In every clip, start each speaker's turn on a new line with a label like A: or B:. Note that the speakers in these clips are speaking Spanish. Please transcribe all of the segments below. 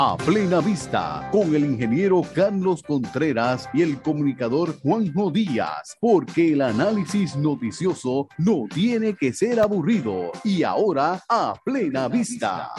A: A Plena Vista, con el ingeniero Carlos Contreras y el comunicador Juanjo Díaz, porque el análisis noticioso no tiene que ser aburrido. Y ahora, A Plena Vista.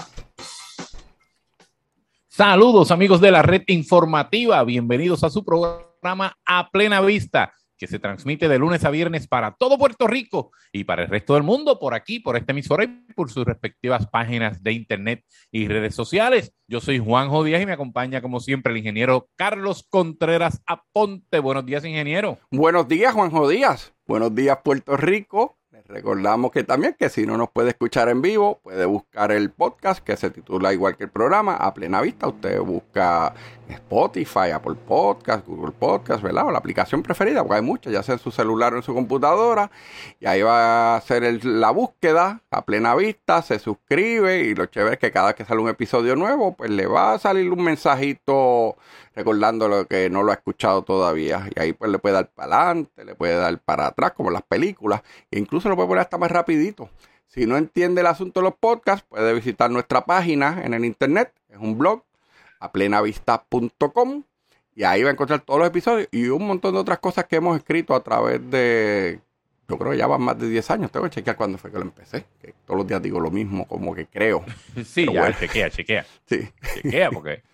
B: Saludos amigos de la red informativa, bienvenidos a su programa A Plena Vista, que se transmite de lunes a viernes para todo Puerto Rico y para el resto del mundo por aquí, por esta emisora y por sus respectivas páginas de internet y redes sociales. Yo soy Juanjo Díaz y me acompaña como siempre el ingeniero Carlos Contreras Aponte. Buenos días, ingeniero.
C: Buenos días, Juanjo Díaz. Buenos días, Puerto Rico. Les recordamos que también que si no nos puede escuchar en vivo, puede buscar el podcast que se titula igual que el programa, A Plena Vista. Usted busca Spotify, Apple Podcast, Google Podcast, ¿verdad? O la aplicación preferida, porque hay muchas, ya sea en su celular o en su computadora. Y ahí va a hacer la búsqueda, A Plena Vista, se suscribe y lo chévere es que cada vez que sale un episodio nuevo, pues le va a salir un mensajito recordándolo que no lo ha escuchado todavía. Y ahí pues le puede dar para adelante, le puede dar para atrás, como en las películas. E incluso lo puede poner hasta más rapidito. Si no entiende el asunto de los podcasts, puede visitar nuestra página en el internet. Es un blog, aplenavista.com. Y ahí va a encontrar todos los episodios y un montón de otras cosas que hemos escrito a través de... Yo creo que ya van más de 10 años. Tengo que chequear cuándo fue que lo empecé. Que todos los días digo lo mismo, como que creo.
B: Sí, pero ya, bueno. Chequea.
C: Sí.
B: Chequea porque...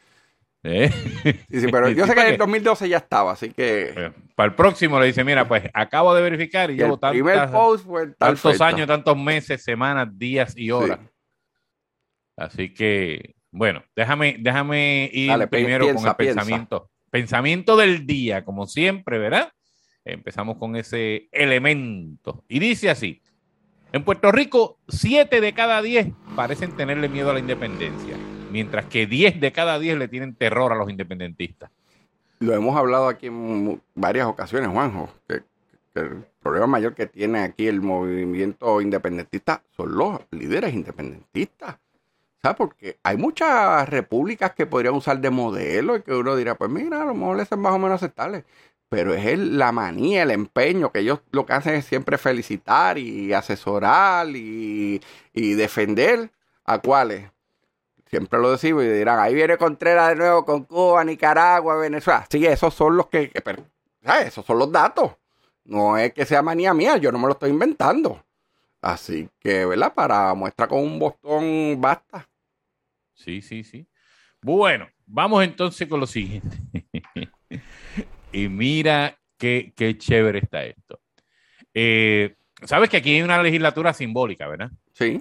C: Sí, pero yo sé que en el 2012 ya estaba, así que...
B: Para el próximo le dice, mira, pues acabo de verificar y llevo tantos años, tantos meses, semanas, días y horas. Sí. Así que, bueno, déjame ir primero con el pensamiento. Pensamiento del día, como siempre, ¿verdad? Empezamos con ese elemento. Y dice así, en Puerto Rico, 7 de cada 10 parecen tenerle miedo a la independencia, mientras que 10 de cada 10 le tienen terror a los independentistas.
C: Lo hemos hablado aquí en varias ocasiones, Juanjo, que el problema mayor que tiene aquí el movimiento independentista son los líderes independentistas. ¿Sabes? Porque hay muchas repúblicas que podrían usar de modelo y que uno dirá, pues mira, a lo mejor les es más o menos aceptable. Pero es la manía, el empeño, que ellos lo que hacen es siempre felicitar y asesorar y defender. ¿A cuáles? Siempre lo decimos y dirán, ahí viene Contreras de nuevo con Cuba, Nicaragua, Venezuela. Sí, esos son los pero, ¿sabes? Esos son los datos. No es que sea manía mía, yo no me lo estoy inventando. Así que, ¿verdad? Para muestra con un botón basta.
B: Sí. Bueno, vamos entonces con lo siguiente. Y mira qué chévere está esto. Sabes que aquí hay una legislatura simbólica, ¿verdad?
C: Sí.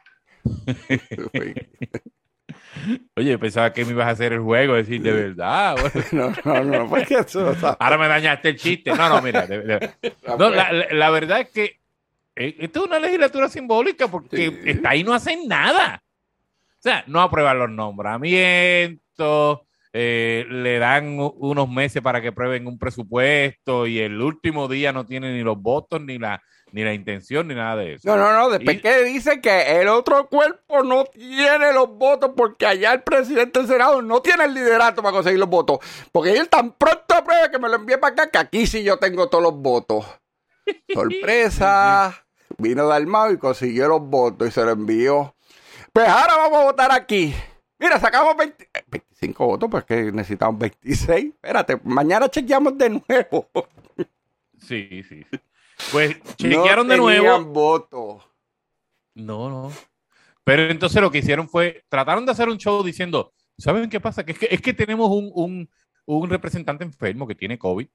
B: Oye, pensaba que me ibas a hacer el juego, decir de verdad.
C: Bueno. No, porque eso...
B: Ahora me dañaste el chiste. No, mira. No, la verdad es que esto es una legislatura simbólica porque está ahí, no hacen nada. O sea, no aprueban los nombramientos, le dan unos meses para que aprueben un presupuesto y el último día no tienen ni los votos, ni la intención, ni nada de eso.
C: No. Después que dice que el otro cuerpo no tiene los votos porque allá el presidente del Senado no tiene el liderato para conseguir los votos. Porque él tan pronto aprueba que me lo envíe para acá, que aquí sí yo tengo todos los votos. Sorpresa. Vino Dalmau y consiguió los votos y se lo envió. Pues ahora vamos a votar aquí. Mira, sacamos 25 votos, pues que necesitamos 26. Espérate, mañana chequeamos de nuevo.
B: Sí. Pues chequearon de nuevo.
C: No tenían votos.
B: No. Pero entonces lo que hicieron fue, trataron de hacer un show diciendo, ¿saben qué pasa? Que es que tenemos un representante enfermo que tiene COVID.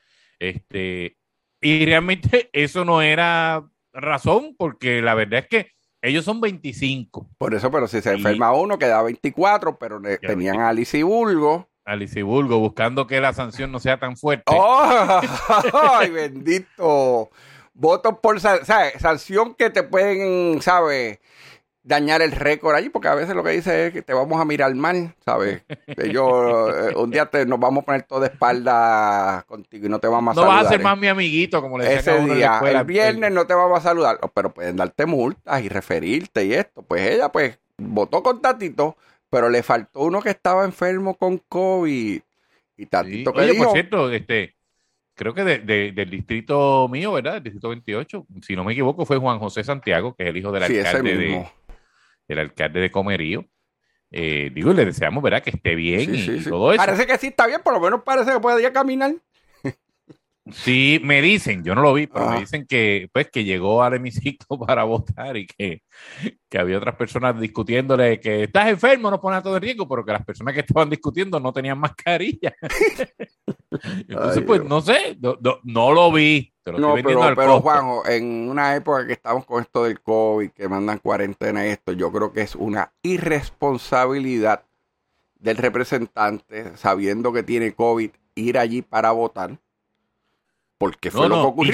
B: Y realmente eso no era razón, porque la verdad es que ellos son 25.
C: Por eso, pero si se enferma uno, queda 24, pero tenían a Alice Bulgo.
B: Buscando que la sanción no sea tan fuerte.
C: ¡Oh! ¡Ay, bendito! Votos por sanción que te pueden, ¿sabes? Dañar el récord allí, porque a veces lo que dice es que te vamos a mirar mal, ¿sabes? Un día nos vamos a poner todo de espalda contigo y no te vamos a saludar.
B: No vas a ser más mi amiguito, como le decía
C: ese día, el viernes no te vamos a saludar, pero pueden darte multas y referirte y esto. Pues ella, pues, votó con Tatito, pero le faltó uno que estaba enfermo con COVID. Y Tatito,
B: que dijo... Por cierto, creo que del distrito mío, ¿verdad? El distrito 28, si no me equivoco, fue Juan José Santiago, que es el hijo del alcalde del alcalde de Comerío. Digo, le deseamos, ¿verdad?, que esté bien y todo eso.
C: Parece que sí está bien, por lo menos parece que puede ya caminar.
B: Sí, me dicen, yo no lo vi, pero me dicen que pues que llegó al hemiciclo para votar y que había otras personas discutiéndole que estás enfermo, no pones a todo en riesgo, pero que las personas que estaban discutiendo no tenían mascarilla. Entonces, pues, no sé, no lo vi.
C: No, pero Juanjo, en una época que estamos con esto del COVID, que mandan cuarentena y esto, yo creo que es una irresponsabilidad del representante, sabiendo que tiene COVID, ir allí para votar. Porque fue lo que ocurrió.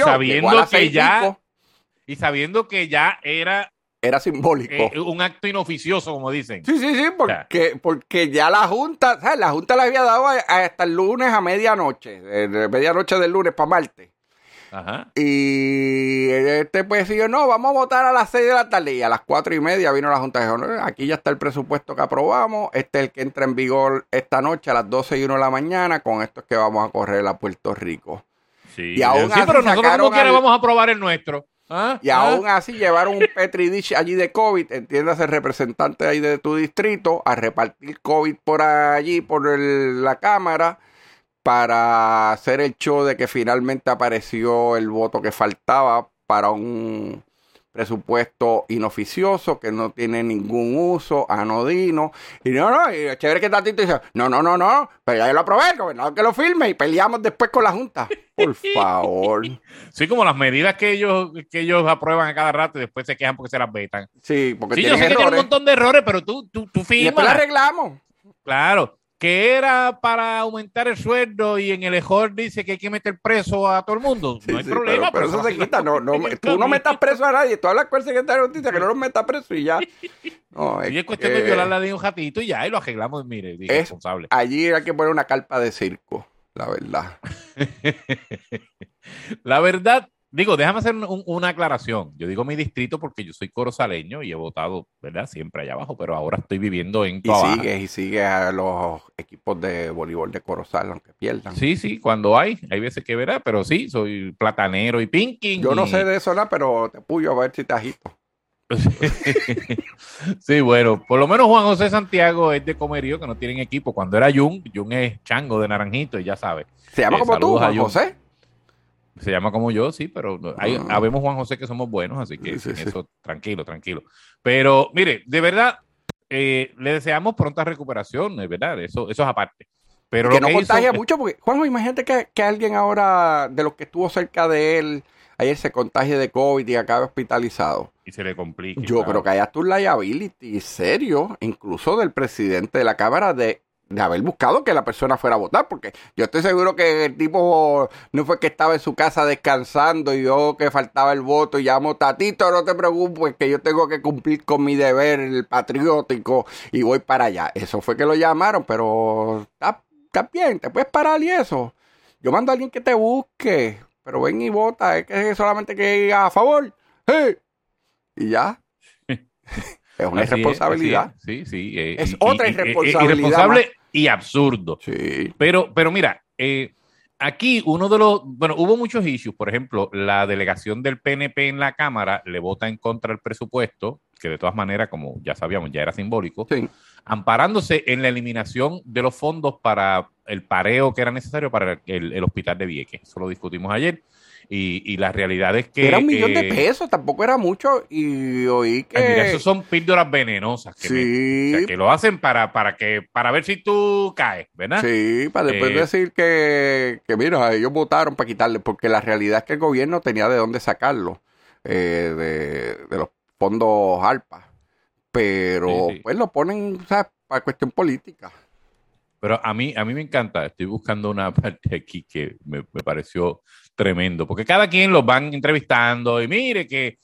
B: Y sabiendo que ya era
C: simbólico.
B: Un acto inoficioso, como dicen.
C: Sí, porque ya la Junta, ¿sabes? La Junta le había dado hasta el lunes a medianoche, medianoche del lunes para martes.
B: Ajá.
C: Y pues dijo, no, vamos a votar a las 6 de la tarde. Y a las 4:30 vino la Junta y dijo, no, aquí ya está el presupuesto que aprobamos. Este es el que entra en vigor esta noche a las 12:01 de la mañana. Con esto es que vamos a correr a Puerto Rico.
B: Sí, y aún así, pero nosotros como quiera vamos a aprobar el nuestro.
C: Aún así llevaron un Petri dish allí de COVID, entiéndase, representante ahí de tu distrito, a repartir COVID por allí, por la Cámara, para hacer el show de que finalmente apareció el voto que faltaba para un presupuesto inoficioso que no tiene ningún uso, anodino. Y y chévere que Tatito dice, no, pero ya lo aprobé, el gobernador que lo firme y peleamos después con la Junta. Por favor.
B: Sí, como las medidas que ellos aprueban a cada rato y después se quejan porque se las vetan.
C: Sí, porque
B: yo sé que tiene un montón de errores, pero tú firmas.
C: Y después la arreglamos.
B: Claro. Que era para aumentar el sueldo y en el EJOR dice que hay que meter preso a todo el mundo. No hay problema.
C: Pero eso se quita. Tú no metas preso a nadie. Tú hablas con el secretario de Justicia que no los meta preso y ya. No,
B: y es cuestión de violar la ley un ratito y ya, y lo arreglamos, mire, irresponsable.
C: Allí hay que poner una carpa de circo, la verdad.
B: La verdad, déjame hacer una aclaración. Yo digo mi distrito porque yo soy corozaleño y he votado, ¿verdad?, siempre allá abajo, pero ahora estoy viviendo en Toa Baja.
C: Y sigue a los equipos de voleibol de Corozal, aunque pierdan.
B: Sí, cuando hay veces que verá, pero sí, soy platanero y pinking.
C: Yo no sé de eso nada, pero te puyo a ver si te agito.
B: Sí, bueno, por lo menos Juan José Santiago es de Comerío, que no tienen equipo. Cuando era Jun es chango de Naranjito y ya sabes.
C: ¿Se llama como tú, Juan José?
B: Se llama como yo, sí, pero habemos Juan José que somos buenos, así que eso, tranquilo. Pero, mire, de verdad, le deseamos pronta recuperación, de verdad, eso es aparte. Pero
C: que no contagia mucho, porque, Juanjo, imagínate que alguien ahora, de los que estuvo cerca de él, ayer se contagie de COVID y acabe hospitalizado.
B: Y se le complica.
C: Yo creo que hay hasta un liability serio, incluso del presidente de la Cámara, de haber buscado que la persona fuera a votar, porque yo estoy seguro que el tipo no fue que estaba en su casa descansando y yo que faltaba el voto y llamó, Tatito, no te preocupes que yo tengo que cumplir con mi deber el patriótico y voy para allá. Eso fue que lo llamaron, pero está bien, te puedes parar y eso. Yo mando a alguien que te busque, pero ven y vota, es que solamente que diga a favor, ¡hey! Y ya. Es una irresponsabilidad.
B: Sí.
C: Es otra irresponsabilidad.
B: Irresponsable y absurdo.
C: Sí.
B: Pero mira, aquí hubo muchos issues. Por ejemplo, la delegación del PNP en la Cámara le vota en contra del presupuesto, que de todas maneras, como ya sabíamos, ya era simbólico, amparándose en la eliminación de los fondos para el pareo que era necesario para el hospital de Vieques. Eso lo discutimos ayer. Y la realidad es que...
C: Era $1 millón de pesos, tampoco era mucho. Y oí que...
B: Mira, eso son píldoras venenosas. Que lo hacen para ver si tú caes, ¿verdad?
C: Sí, para después decir que mira, ellos votaron para quitarle, porque la realidad es que el gobierno tenía de dónde sacarlo, de los fondos ARPA. Pero pues lo ponen, o sea, para cuestión política.
B: Pero a mí me encanta. Estoy buscando una parte aquí que me pareció tremendo, porque cada quien los van entrevistando y mire que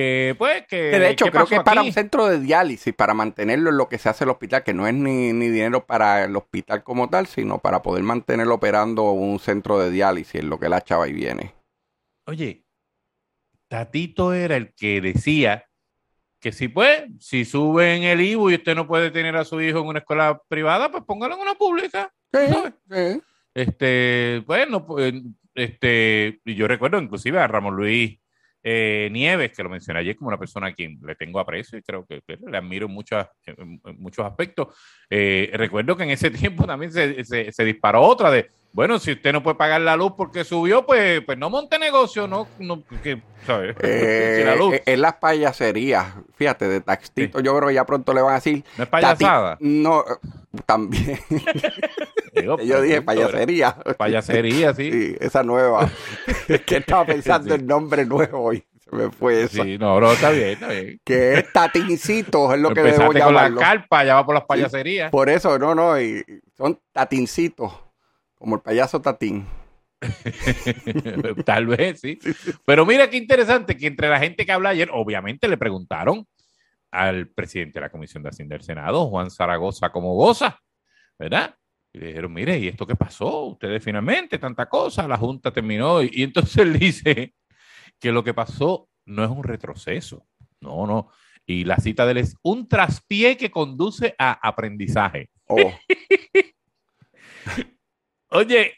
C: de hecho creo que es para un centro de diálisis, para mantenerlo en lo que se hace el hospital, que no es ni dinero para el hospital como tal, sino para poder mantenerlo operando un centro de diálisis, en lo que la chava y viene.
B: Oye, Tatito era el que decía que si suben el IVU y usted no puede tener a su hijo en una escuela privada, pues póngalo en una pública.
C: Sí.
B: Y yo recuerdo inclusive a Ramón Luis Nieves, que lo mencioné ayer como una persona a quien le tengo aprecio y creo que le admiro en muchos aspectos. Recuerdo que en ese tiempo también se disparó otra de, bueno, si usted no puede pagar la luz porque subió, pues no monte negocio, ¿sabes? Si la luz.
C: En las payaserías, fíjate, de taxito, sí. Yo creo que ya pronto le van a decir.
B: ¿No es payasada?
C: No, también. Yo dije payasería.
B: Payasería, sí.
C: Sí, esa nueva. Es que estaba pensando el nombre nuevo hoy. Se me fue eso.
B: Sí, no, está bien.
C: Que es tatincitos, es lo que
B: debo
C: llamarlo.
B: Con la carpa, ya va por las payaserías.
C: Sí, por eso, no, y son tatincitos. Como el payaso Tatín.
B: Tal vez, sí. Pero mira qué interesante que entre la gente que habla ayer, obviamente le preguntaron al presidente de la Comisión de Hacienda del Senado, Juan Zaragoza, cómo goza, ¿verdad? Y le dijeron, mire, ¿y esto qué pasó? Ustedes finalmente, tanta cosa, la Junta terminó. Y entonces él dice que lo que pasó no es un retroceso. No. Y la cita de él es un traspié que conduce a aprendizaje.
C: Oh.
B: Oye,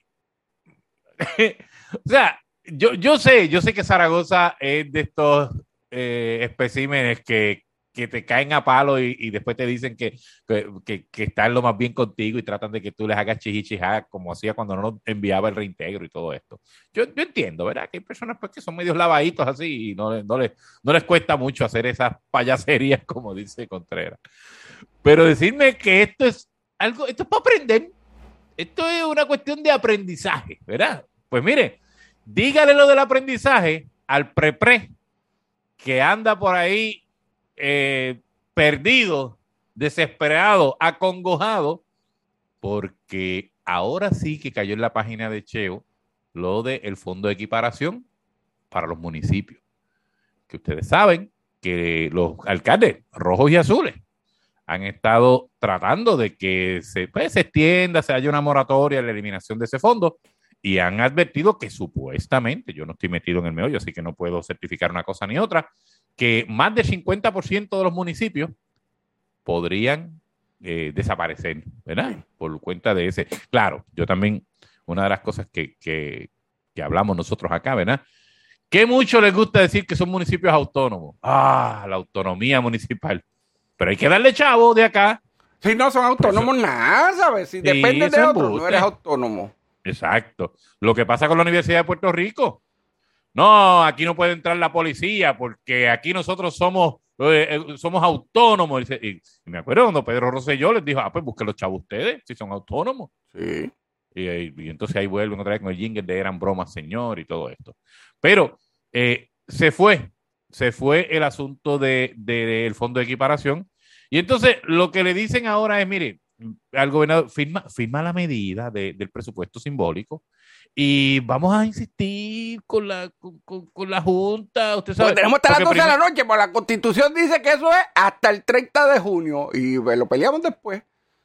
B: o sea, yo sé que Zaragoza es de estos especímenes que te caen a palo y después te dicen que están lo más bien contigo y tratan de que tú les hagas chichichijá como hacía cuando no nos enviaba el reintegro y todo esto. Yo entiendo, ¿verdad? Que hay personas pues, que son medios lavaditos así y no les cuesta mucho hacer esas payaserías como dice Contreras. Pero decirme que esto es para aprender. Esto es una cuestión de aprendizaje, ¿verdad? Pues mire, dígale lo del aprendizaje al pre que anda por ahí perdido, desesperado, acongojado, porque ahora sí que cayó en la página de Cheo lo del fondo de equiparación para los municipios. Que ustedes saben que los alcaldes rojos y azules han estado tratando de que se extienda, se haya una moratoria en la eliminación de ese fondo y han advertido que supuestamente, yo no estoy metido en el meollo, así que no puedo certificar una cosa ni otra, que más del 50% de los municipios podrían desaparecer, ¿verdad? Por cuenta de ese. Claro, yo también, una de las cosas que hablamos nosotros acá, ¿verdad? Que mucho les gusta decir que son municipios autónomos. La autonomía municipal. Pero hay que darle chavo de acá.
C: Si no son autónomos, nada, ¿sabes? Si depende de otro, no eres autónomo.
B: Exacto. Lo que pasa con la Universidad de Puerto Rico. No, aquí no puede entrar la policía porque aquí nosotros somos autónomos. Y me acuerdo cuando Pedro Rosselló les dijo, pues busquen los chavos ustedes, si son autónomos.
C: Sí.
B: Y entonces ahí vuelven otra vez con el jingle de eran bromas, señor, y todo esto. Pero se fue el asunto del fondo de equiparación. Y entonces lo que le dicen ahora es, mire, al gobernador firma la medida del presupuesto simbólico y vamos a insistir con la Junta. Usted sabe,
C: pues tenemos hasta las 12 de la noche, porque la Constitución dice que eso es hasta el 30 de junio y lo peleamos después.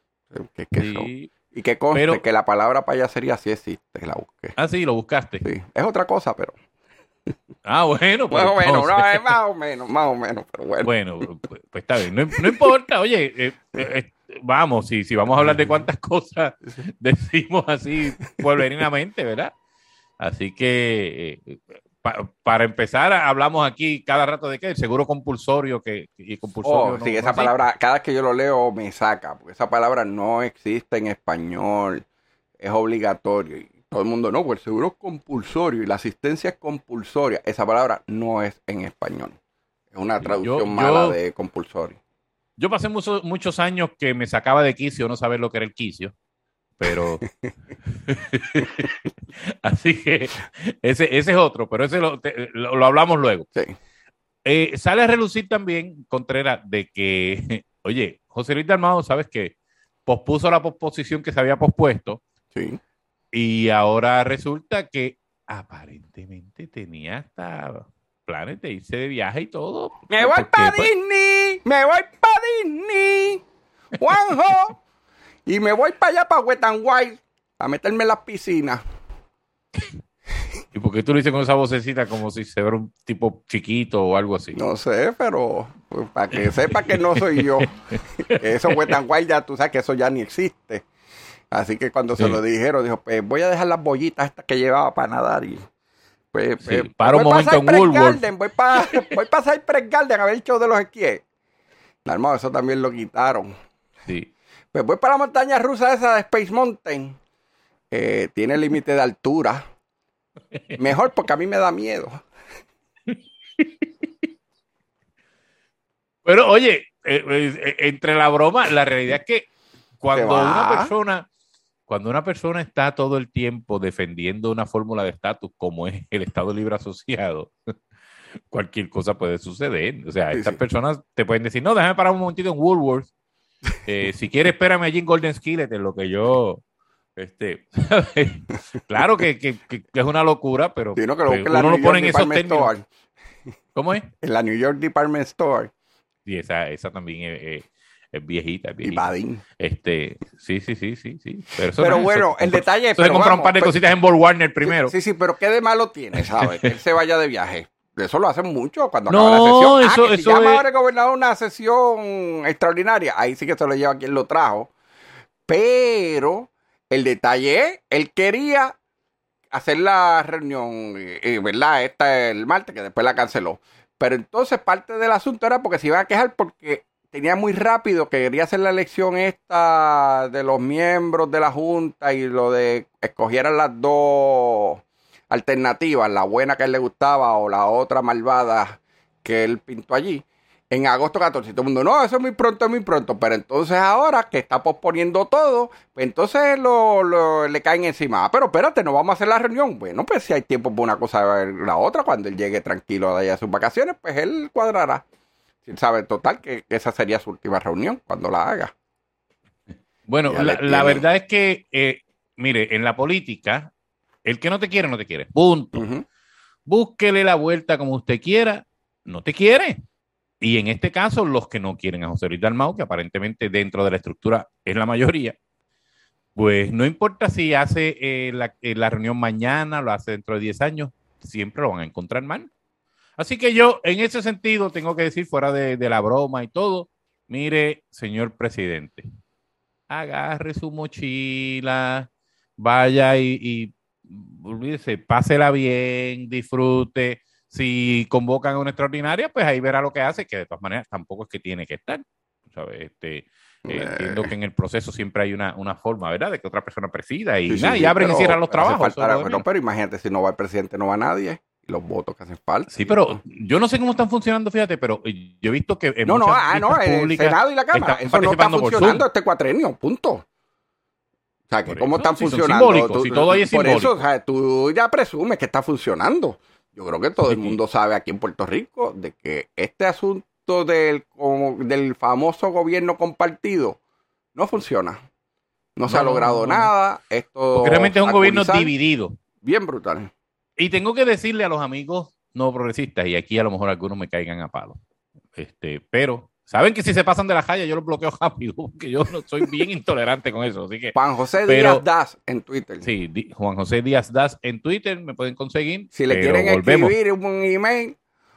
C: Sí. Y que conste que la palabra payasería sí existe, la busqué.
B: Sí, lo buscaste.
C: Sí, es otra cosa, pero...
B: Bueno,
C: pues más o menos, pero bueno.
B: Bueno, pues está bien, no importa, oye, vamos, si vamos a hablar de cuántas cosas decimos así pueblerinamente, ¿verdad? Así que para empezar, hablamos aquí cada rato de qué, el seguro compulsorio y compulsorio.
C: Sí, esa palabra, cada vez que yo lo leo me saca, porque esa palabra no existe en español, es obligatorio. Y todo el mundo, no, pues el seguro es compulsorio y la asistencia es compulsoria. Esa palabra no es en español. Es una traducción mala de compulsorio.
B: Yo pasé muchos años que me sacaba de quicio no saber lo que era el quicio, pero... Así que ese es otro, pero ese lo hablamos luego.
C: Sí.
B: Sale a relucir también, Contreras, de que, oye, José Luis Dalmau, ¿sabes qué? Pospuso la posposición que se había pospuesto.
C: Sí.
B: Y ahora resulta que aparentemente tenía hasta planes de irse de viaje y todo.
C: ¡Me voy para Disney! ¡Me voy para Disney! ¡Juanjo! Y me voy para allá, para Wet n Wild, a meterme en las piscinas.
B: ¿Y por qué tú lo dices con esa vocecita como si se fuera un tipo chiquito o algo así?
C: No sé, pero pues, para que sepa que no soy yo. Eso Wet n Wild ya tú sabes que eso ya ni existe. Así que cuando se lo dijeron, dijo, pues voy a dejar las bollitas estas que llevaba para nadar y Pues,
B: para un momento en Woolworth.
C: Voy para Cypress Garden a ver el show de los esquíes. Hermano, eso también lo quitaron.
B: Sí.
C: Pues voy para la montaña rusa esa de Space Mountain. Tiene límite de altura. Mejor porque a mí me da miedo.
B: Pero oye, entre la broma, la realidad es que cuando una persona está todo el tiempo defendiendo una fórmula de estatus como es el Estado Libre Asociado, cualquier cosa puede suceder. O sea, estas personas te pueden decir, no, déjame parar un momentito en Woolworth. Si quieres, espérame allí en Golden Skillet, en lo que yo... claro que es una locura, pero
C: que
B: uno lo pone en esos términos. ¿Cómo es?
C: En la New York Department Store.
B: Sí, esa también es viejita.
C: Y Badin.
B: Sí.
C: Pero bueno, el detalle es...
B: Entonces comprar un par de cositas en Ball Warner primero.
C: Sí, pero ¿qué de malo tiene, sabes? Que él se vaya de viaje. Eso lo hacen mucho cuando acaba la sesión. Si llama ahora el gobernador una sesión extraordinaria, ahí sí que se lo lleva quien lo trajo. Pero el detalle es, él quería hacer la reunión, ¿verdad? El martes, que después la canceló. Pero entonces parte del asunto era porque se iba a quejar porque tenía muy rápido que quería hacer la elección esta de los miembros de la Junta y lo de escogieran las dos alternativas, la buena que a él le gustaba o la otra malvada que él pintó allí, en agosto 14. Y todo el mundo, no, eso es muy pronto. Pero entonces ahora que está posponiendo todo, pues entonces le caen encima. Pero espérate, no vamos a hacer la reunión. Bueno, pues si hay tiempo para una cosa y la otra, cuando él llegue tranquilo de allá a sus vacaciones, pues él cuadrará. Si él sabe total que esa sería su última reunión cuando la haga.
B: Bueno, la verdad es que, mire, en la política, el que no te quiere, no te quiere. Punto. Uh-huh. Búsquele la vuelta como usted quiera, no te quiere. Y en este caso, los que no quieren a José Luis Dalmau, que aparentemente dentro de la estructura es la mayoría, pues no importa si hace la reunión mañana, lo hace dentro de 10 años, siempre lo van a encontrar mal. Así que yo, en ese sentido, tengo que decir, fuera de la broma y todo, mire, señor presidente, agarre su mochila, vaya y olvídese, pásela bien, disfrute. Si convocan a una extraordinaria, pues ahí verá lo que hace, que de todas maneras tampoco es que tiene que estar. ¿Sabes? Entiendo que en el proceso siempre hay una forma, ¿verdad? De que otra persona presida y abren y cierran los trabajos.
C: Pero imagínate, si no va el presidente, no va nadie. Los votos que hacen falta.
B: Sí, pero yo no sé cómo están funcionando, fíjate, pero yo he visto que en
C: el Senado y la Cámara, eso no está funcionando este cuatrenio, punto. O sea, que cómo están funcionando.
B: Si todo ahí es simbólico.
C: Por eso, o sea, tú ya presumes que está funcionando. Yo creo que todo el mundo sabe aquí en Puerto Rico de que este asunto del famoso gobierno compartido no funciona. No se ha logrado nada.
B: Porque realmente es un gobierno dividido.
C: Bien brutal.
B: Y tengo que decirle a los amigos no progresistas, y aquí a lo mejor algunos me caigan a palo, pero saben que si se pasan de la raya yo los bloqueo rápido, porque yo no soy bien intolerante con eso. Así que,
C: Juan José Díaz Das en Twitter.
B: Sí, Juan José Díaz Das en Twitter, me pueden conseguir.
C: Si le quieren escribir un email,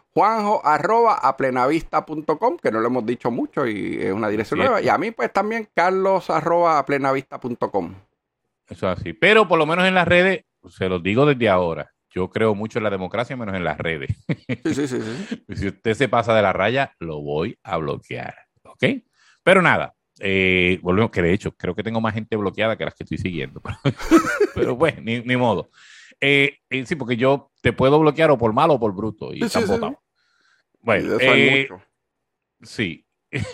C: juanjo@aplenavista.com, que no lo hemos dicho mucho y es una dirección nueva. Y a mí pues también carlos@aplenavista.com.
B: Eso es así. Pero por lo menos en las redes, se los digo desde ahora, yo creo mucho en la democracia, menos en las redes.
C: Sí.
B: Si usted se pasa de la raya, lo voy a bloquear. ¿Ok? Pero nada, volvemos, que de hecho, creo que tengo más gente bloqueada que las que estoy siguiendo. Pero pues, ni modo. Sí, porque yo te puedo bloquear o por malo o por bruto. Y están votados. Bueno, sí.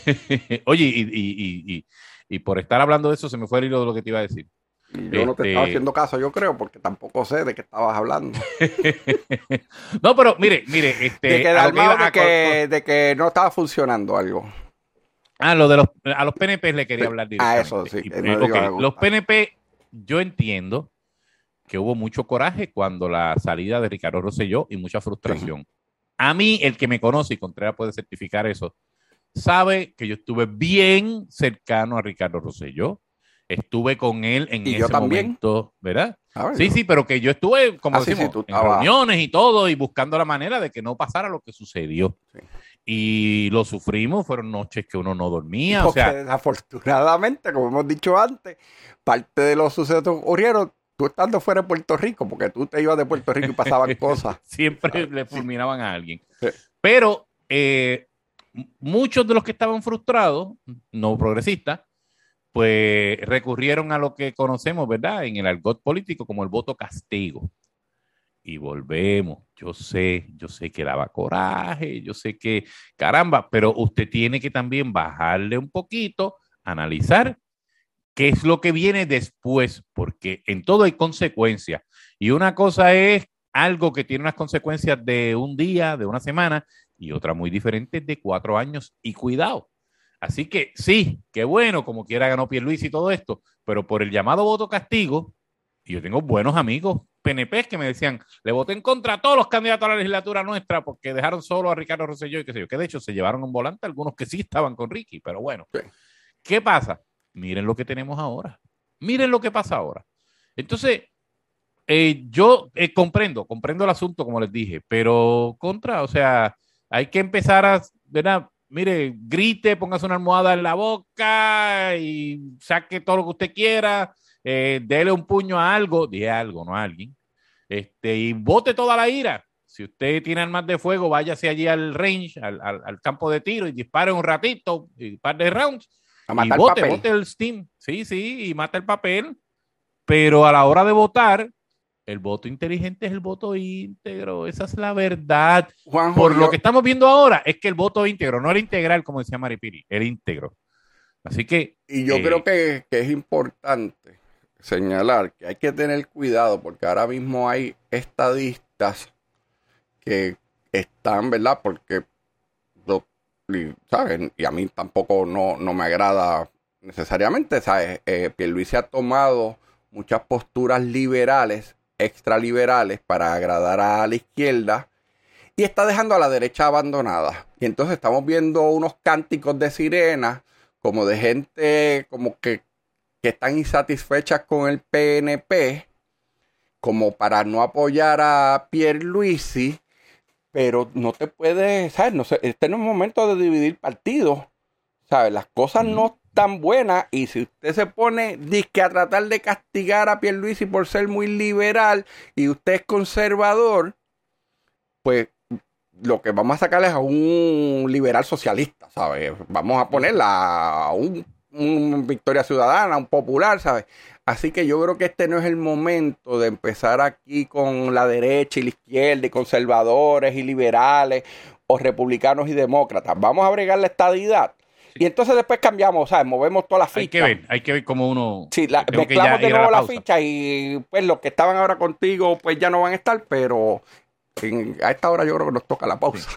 B: Oye, y por estar hablando de eso, se me fue el hilo de lo que te iba a decir.
C: Yo no te estaba haciendo caso, yo creo, porque tampoco sé de qué estabas hablando.
B: No, pero mire,
C: de que no estaba funcionando algo.
B: A los PNP le quería hablar directamente.
C: Eso sí.
B: Los PNP, yo entiendo que hubo mucho coraje cuando la salida de Ricardo Rosselló y mucha frustración. Sí. A mí, el que me conoce, y Contreras puede certificar eso, sabe que yo estuve bien cercano a Ricardo Rosselló. Estuve con él en ese momento, ¿verdad? Sí, pero que yo estuve, como decimos, en reuniones y todo, y buscando la manera de que no pasara lo que sucedió. Sí. Y lo sufrimos, fueron noches que uno no dormía.
C: Porque desafortunadamente, como hemos dicho antes, parte de los sucesos ocurrieron tú estando fuera de Puerto Rico, porque tú te ibas de Puerto Rico y pasaban cosas.
B: Siempre le fulminaban a alguien. Sí. Pero muchos de los que estaban frustrados, no progresistas, pues recurrieron a lo que conocemos, ¿verdad? En el argot político como el voto castigo. Y volvemos. Yo sé que daba coraje, yo sé que, caramba, pero usted tiene que también bajarle un poquito, analizar qué es lo que viene después, porque en todo hay consecuencias. Y una cosa es algo que tiene unas consecuencias de un día, de una semana, y otra muy diferente de 4 años. Y cuidado. Así que sí, qué bueno, como quiera ganó Pierluisi y todo esto, pero por el llamado voto castigo, y yo tengo buenos amigos PNP que me decían, le voté en contra a todos los candidatos a la legislatura nuestra porque dejaron solo a Ricardo Rosselló y qué sé yo, que de hecho se llevaron un volante algunos que sí estaban con Ricky, pero bueno. Sí. ¿Qué pasa? Miren lo que tenemos ahora. Miren lo que pasa ahora. Entonces, yo comprendo el asunto, como les dije, pero o sea, hay que empezar a, ¿verdad? Mire, grite, póngase una almohada en la boca y saque todo lo que usted quiera, dele un puño a algo, dije algo, no a alguien, y bote toda la ira. Si usted tiene armas de fuego, váyase allí al range, al campo de tiro y dispare un ratito, y un par de rounds, y bote el steam, sí, y mata el papel, pero a la hora de votar, el voto inteligente es el voto íntegro, esa es la verdad. Juanjo, por lo que estamos viendo ahora, es que el voto íntegro, no el integral, como decía Maripiri, el íntegro. Así que...
C: Y yo creo que es importante señalar que hay que tener cuidado, porque ahora mismo hay estadistas que están, ¿verdad? Porque, ¿saben? Y a mí tampoco no me agrada necesariamente, ¿sabes? Pierluisi ha tomado muchas posturas liberales, extraliberales, para agradar a la izquierda y está dejando a la derecha abandonada. Y entonces estamos viendo unos cánticos de sirena como de gente como que están insatisfechas con el PNP, como para no apoyar a Pierluisi, pero no te puedes, ¿sabes? No sé, este no es momento de dividir partidos, ¿sabes? Las cosas no tan buena, y si usted se pone disque a tratar de castigar a Pierluisi por ser muy liberal y usted es conservador, pues lo que vamos a sacar es a un liberal socialista, ¿sabes? Vamos a ponerla a un Victoria Ciudadana, un popular, ¿sabes? Así que yo creo que este no es el momento de empezar aquí con la derecha y la izquierda y conservadores y liberales o republicanos y demócratas. Vamos a bregar la estadidad. Y entonces después cambiamos, ¿sabes? Movemos todas las fichas.
B: Hay que ver cómo uno...
C: Sí, mezclamos de nuevo la ficha y pues los que estaban ahora contigo pues ya no van a estar, pero a esta hora yo creo que nos toca la pausa.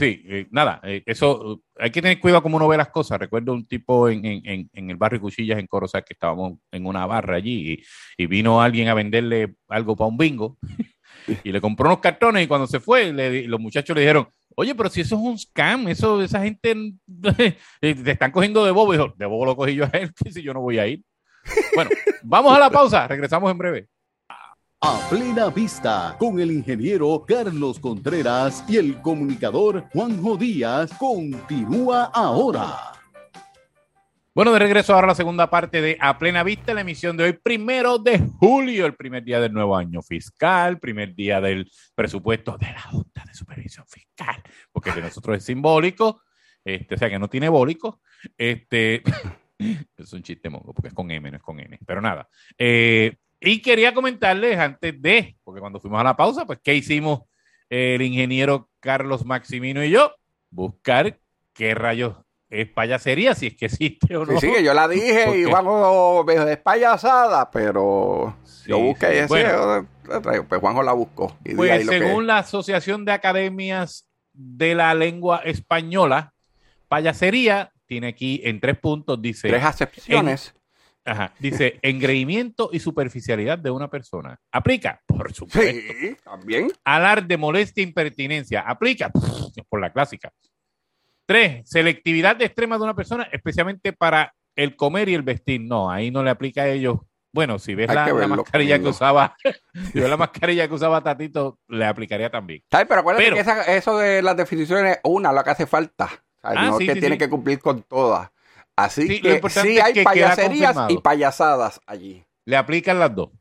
B: Eso hay que tener cuidado cómo uno ve las cosas. Recuerdo un tipo en el barrio Cuchillas en Corozal que estábamos en una barra allí y vino alguien a venderle algo para un bingo y le compró unos cartones y cuando se fue los muchachos le dijeron: oye, pero si eso es un scam, esa gente te están cogiendo de bobo. Y dijo: de bobo lo cogí yo a él, que si yo no voy a ir. Bueno, vamos a la pausa, regresamos en breve.
A: A Plena Vista, con el ingeniero Carlos Contreras y el comunicador Juanjo Díaz, continúa ahora.
B: Bueno, de regreso ahora a la segunda parte de A Plena Vista, la emisión de hoy, 1 de julio, el primer día del nuevo año fiscal, primer día del presupuesto de la Junta de Supervisión Fiscal, porque el de nosotros es simbólico, o sea que no tiene bólico, es un chiste mongo, porque es con M, no es con N, pero nada. Y quería comentarles antes porque cuando fuimos a la pausa, pues, ¿qué hicimos el ingeniero Carlos Maximino y yo? Buscar qué rayos es payasería, si es que existe o no.
C: Sí, que yo la dije porque... y Juanjo me dijo: es payasada, pero sí, yo busqué y decía, pues Juanjo la buscó. Y
B: pues según la Asociación de Academias de la Lengua Española, payasería tiene aquí en 3 puntos, dice...
C: 3 acepciones.
B: Dice: engreimiento y superficialidad de una persona. ¿Aplica? Por supuesto.
C: Sí, también.
B: Alarde, molestia, impertinencia. ¿Aplica? Por la clásica. 3, selectividad extrema de una persona, especialmente para el comer y el vestir. No, ahí no le aplica a ellos. Bueno, si ves la mascarilla que usaba, si ves la mascarilla que usaba Tatito, le aplicaría también.
C: ¿Sabes? Pero acuérdate que eso de las definiciones, lo que hace falta. No sí, tiene que cumplir con todas. Así que sí hay payaserías y payasadas allí.
B: Le aplican las dos.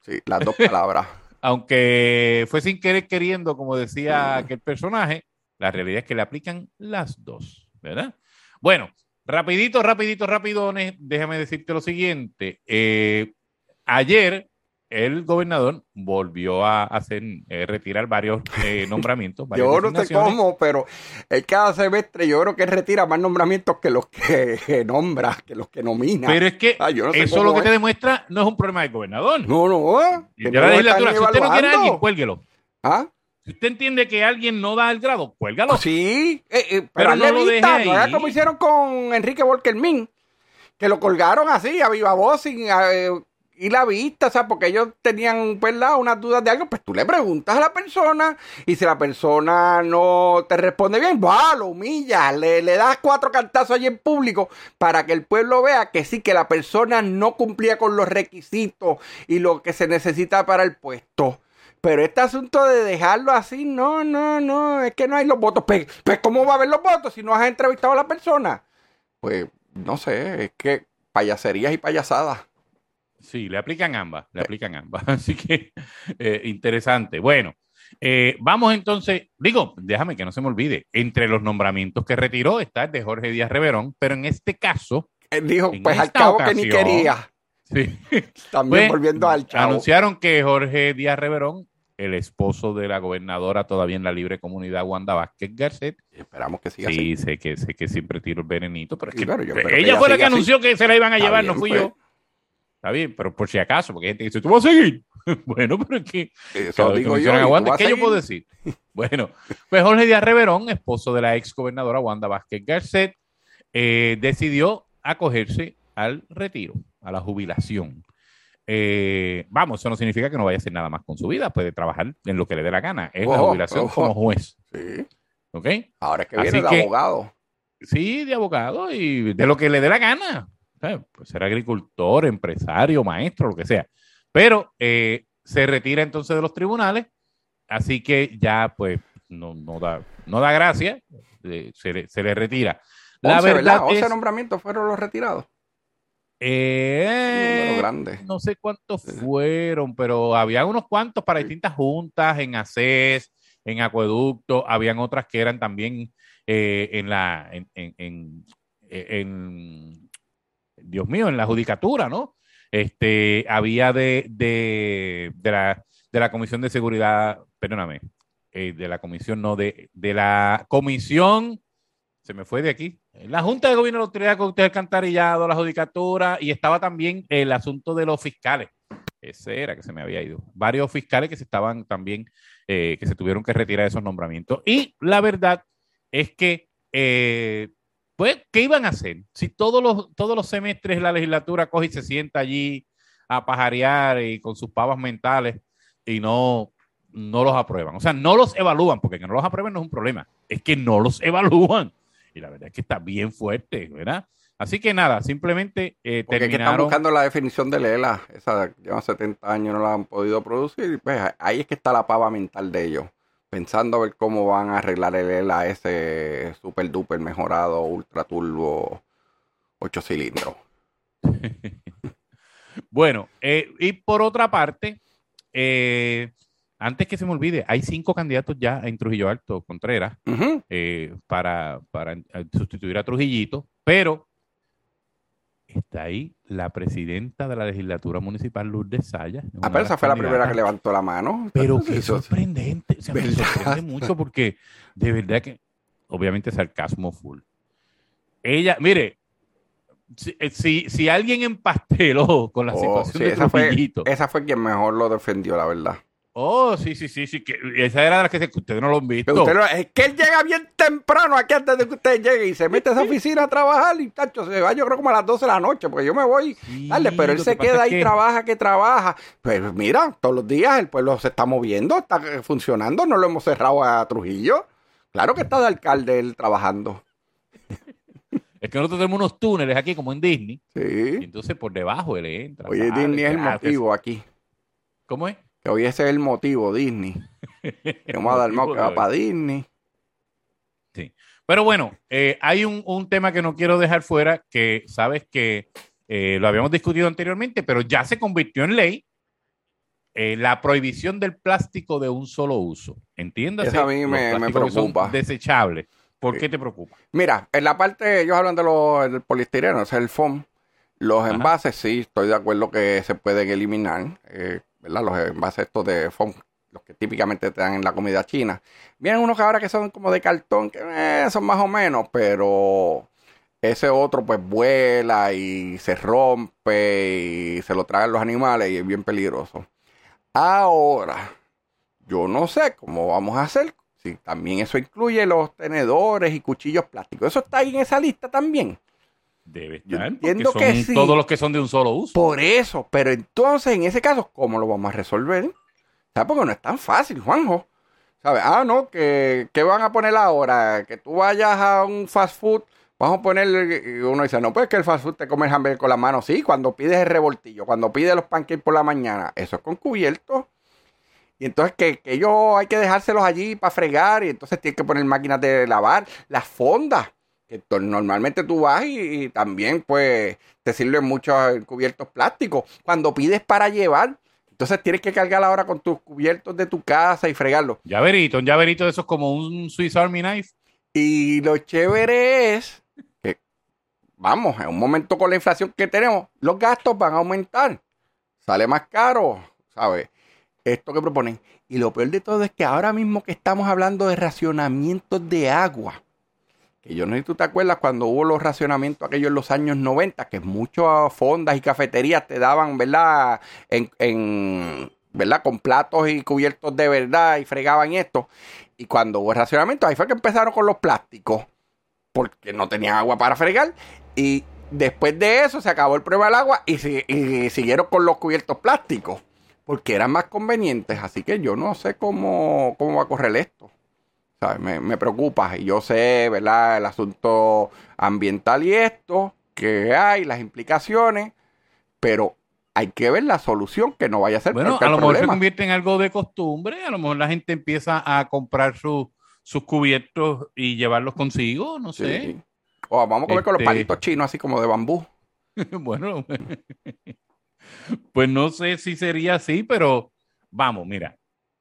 C: Sí, las dos palabras.
B: Aunque fue sin querer queriendo, como decía aquel personaje, la realidad es que le aplican las dos, ¿verdad? Bueno, rapidones, déjame decirte lo siguiente. Ayer el gobernador volvió a hacer retirar varios nombramientos.
C: Yo no sé cómo, pero cada semestre yo creo que él retira más nombramientos que los que nombra, que los que nomina.
B: Pero es que no sé eso lo que te demuestra no es un problema del gobernador.
C: No.
B: De la legislatura, si usted no quiere a alguien, cuélguelo.
C: ¿Ah?
B: Si usted entiende que alguien no da el grado, cuélgalo.
C: Sí, pero no lo deje ahí. No es como hicieron con Enrique Volkermín, que lo colgaron así, a viva voz, sin ir la vista, o sea, porque ellos tenían, ¿verdad?, unas dudas de algo, pues tú le preguntas a la persona, y si la persona no te responde bien, lo humillas, le das 4 cantazos allí en público, para que el pueblo vea que sí, que la persona no cumplía con los requisitos, y lo que se necesita para el puesto. Pero este asunto de dejarlo así, no, es que no hay los votos. Pues, ¿cómo va a haber los votos si no has entrevistado a la persona? Pues, no sé, es que payaserías y payasadas.
B: Sí, le aplican ambas. Así que, interesante. Bueno, vamos entonces, déjame que no se me olvide, entre los nombramientos que retiró está el de Jorge Díaz Reverón, pero en este caso...
C: Él dijo, pues al cabo ocasión, que ni quería.
B: Sí.
C: También volviendo al chavo.
B: Anunciaron que Jorge Díaz Reverón, el esposo de la gobernadora todavía en la libre comunidad Wanda Vázquez Garcet.
C: Esperamos que siga así.
B: Sí, sé que siempre tiro el venenito, pero es que
C: pero
B: ella fue la que anunció que se la iban a llevar, no fui yo. Está bien, pero por si acaso, porque hay gente que dice, ¿tú vas a seguir? Bueno, pero es que...
C: Eso digo yo,
B: ¿qué yo puedo decir? Bueno, pues Jorge Díaz Reverón, esposo de la ex gobernadora Wanda Vázquez Garcet, decidió acogerse al retiro, a la jubilación. Eso no significa que no vaya a hacer nada más con su vida, puede trabajar en lo que le dé la gana. Es la jubilación como juez.
C: Sí.
B: ¿Ok?
C: Ahora es que viene de abogado.
B: Sí, de abogado y de lo que le dé la gana. Puede ser agricultor, empresario, maestro, lo que sea. Pero se retira entonces de los tribunales, así que ya pues no da gracia, se le retira. La
C: 11,
B: verdad
C: ¿verdad? 11 nombramientos fueron los retirados. Grande.
B: No sé cuántos fueron, pero había unos cuantos para distintas juntas, en ACES, en Acueducto, habían otras que eran también Dios mío, en la judicatura, ¿no? Había de la Comisión de Seguridad, perdóname, de la comisión, no, de la comisión, se me fue de aquí, la Junta de Gobierno de la Autoridad de Alcantarillado, la judicatura, y estaba también el asunto de los fiscales. Ese era que se me había ido. Varios fiscales que se estaban también, que se tuvieron que retirar esos nombramientos. Y la verdad es que, pues, ¿qué iban a hacer? Si todos los semestres la legislatura coge y se sienta allí a pajarear y con sus pavas mentales y no los aprueban. O sea, no los evalúan, porque que no los aprueben no es un problema. Es que no los evalúan. Y la verdad es que está bien fuerte, ¿verdad? Así que nada, simplemente
C: porque
B: terminaron...
C: Es que están buscando la definición de Lela. Esa llevan 70 años, no la han podido producir. Y pues ahí es que está la pava mental de ellos. Pensando a ver cómo van a arreglar el Lela ese super duper mejorado, ultra turbo, 8 cilindros.
B: Bueno, y por otra parte, antes que se me olvide, hay 5 candidatos ya en Trujillo Alto, Contreras, para sustituir a Trujillito, pero está ahí la presidenta de la legislatura municipal, Lourdes Sayas.
C: Pero esa fue la primera que levantó la mano.
B: Pero qué sorprendente. O sea, me sorprende mucho porque de verdad que, obviamente, sarcasmo full. Ella, mire, si alguien empasteló con la situación de Trujillito.
C: Esa fue quien mejor lo defendió, la verdad.
B: Oh, sí, que esa era de las que ustedes no lo han visto.
C: Es que él llega bien temprano aquí antes de que usted llegue y se mete a esa oficina a trabajar y tacho, se va yo creo como a las 12 de la noche, porque yo me voy, dale, pero él se queda ahí, trabaja. Pues mira, todos los días el pueblo se está moviendo, está funcionando, no lo hemos cerrado a Trujillo. Claro que está de alcalde él trabajando.
B: Es que nosotros tenemos unos túneles aquí como en Disney.
C: Sí.
B: Y entonces por debajo él entra.
C: Oye, Disney es el motivo aquí.
B: ¿Cómo es?
C: Que hoy ese es el motivo, Disney. Vamos a dar más que va para Disney.
B: Sí. Pero bueno, hay un tema que no quiero dejar fuera, que sabes que lo habíamos discutido anteriormente, pero ya se convirtió en ley. la prohibición del plástico de un solo uso. Entiéndase.
C: Eso a mí me preocupa.
B: Desechables. ¿Por qué te preocupa?
C: Mira, en la parte, ellos hablan del poliestireno, o sea, el foam. Los envases, sí, estoy de acuerdo que se pueden eliminar, ¿verdad? Los envases estos de foam, los que típicamente te dan en la comida china. Vienen unos que ahora que son como de cartón, que son más o menos, pero ese otro pues vuela y se rompe y se lo tragan los animales y es bien peligroso. Ahora, yo no sé cómo vamos a hacer, si también eso incluye los tenedores y cuchillos plásticos. ¿Eso está ahí en esa lista también?
B: Debe estar,
C: entiendo
B: porque son
C: que sí.
B: Todos los que son de un solo uso.
C: Por eso, pero entonces en ese caso, ¿cómo lo vamos a resolver? ¿Sabes? Porque no es tan fácil, Juanjo. ¿Sabes? No, ¿qué van a poner ahora? Que tú vayas a un fast food, vamos a poner, uno dice, no, pues que el fast food te come el hamburger con la mano. Sí, cuando pides el revoltillo, cuando pides los pancakes por la mañana, eso es con cubiertos. Y entonces que ellos hay que dejárselos allí para fregar y entonces tienes que poner máquinas de lavar, las fondas. Que normalmente tú vas y también pues te sirven muchos cubiertos plásticos. Cuando pides para llevar, entonces tienes que cargar ahora con tus cubiertos de tu casa y fregarlos.
B: Un llaverito de esos como un Swiss Army Knife.
C: Y lo chévere es que, vamos, en un momento con la inflación que tenemos, los gastos van a aumentar. Sale más caro, ¿sabes? Esto que proponen. Y lo peor de todo es que ahora mismo que estamos hablando de racionamientos de agua, que yo no sé si tú te acuerdas cuando hubo los racionamientos aquellos en los años 90, que muchas fondas y cafeterías te daban, ¿verdad? ¿Verdad? Con platos y cubiertos de verdad y fregaban esto. Y cuando hubo racionamiento, ahí fue que empezaron con los plásticos, porque no tenían agua para fregar. Y después de eso se acabó el problema del agua y siguieron con los cubiertos plásticos, porque eran más convenientes. Así que yo no sé cómo va a correr esto. ¿Sabes? Me preocupa. Y yo sé, ¿verdad? El asunto ambiental y esto que hay, las implicaciones, pero hay que ver la solución, que no vaya a ser
B: bueno, a lo mejor se convierte en algo de costumbre, a lo mejor la gente empieza a comprar sus cubiertos y llevarlos consigo, no sé.
C: Sí. O vamos a comer con los palitos chinos, así como de bambú.
B: Bueno, pues no sé si sería así, pero vamos, mira.